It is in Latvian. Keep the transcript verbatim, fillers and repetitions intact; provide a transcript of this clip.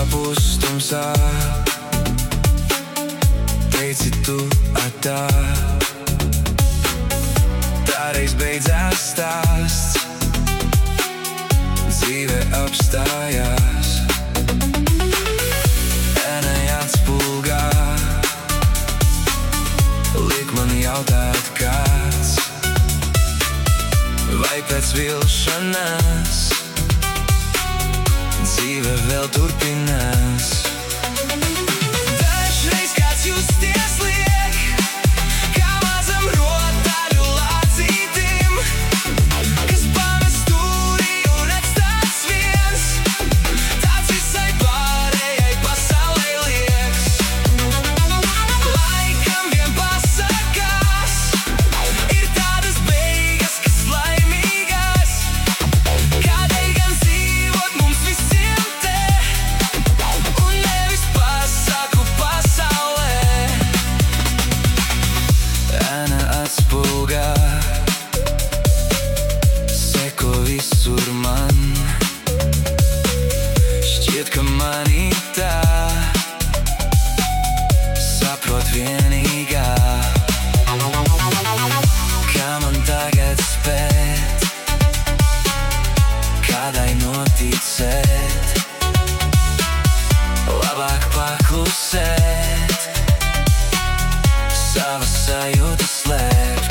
pustumsā teici tu atā. Tā reiz beidzās stāsts, dzīve apstājās. Ēnai atspulgā liek man jautāt kāds, vai pēc vilšanās dzīve vēl turpinās. Dažreiz kāds justies liek, kā mazam rotaļu lācītim, kas pamest stūrī un atstāts viens, tāds visai pārējai pasaulei liekas. Laikam vien pasakās, ir tādas beigas, kas laimīgās, kādēļ gan dzīvot mums visiem te, un nevis pasaku pasaulē. Ēna atspulgā seko visur man, šķiet, ka manī tā saprot vienīgā. Kā man tagad spēt kādai noticēt, labāk paklusēt, savas sajūtas slēpt.